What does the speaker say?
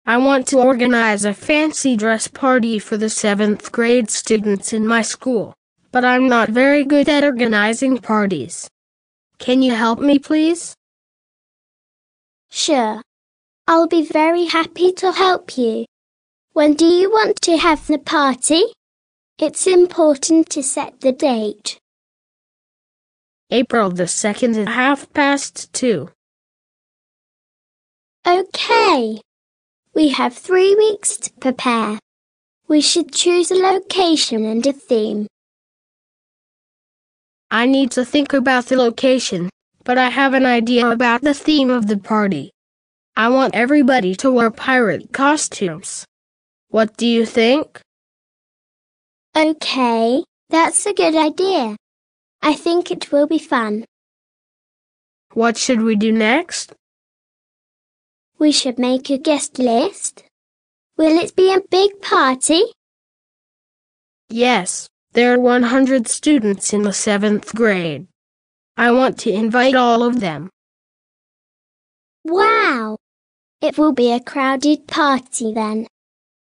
I want to organize a fancy dress party for the 7th grade students in my school, but I'm not very good at organizing parties. Can you help me, please? Sure. I'll be very happy to help you. When do you want to have the party? It's important to set the date. April the 2nd at 2:30. Okay. We have 3 weeks to prepare. We should choose a location and a theme. I need to think about the location, but I have an idea about the theme of the party. I want everybody to wear pirate costumes. What do you think? Okay, that's a good idea. I think it will be fun. What should we do next? We should make a guest list. Will it be a big party? Yes, there are 100 students in the 7th grade. I want to invite all of them. Wow! It will be a crowded party then.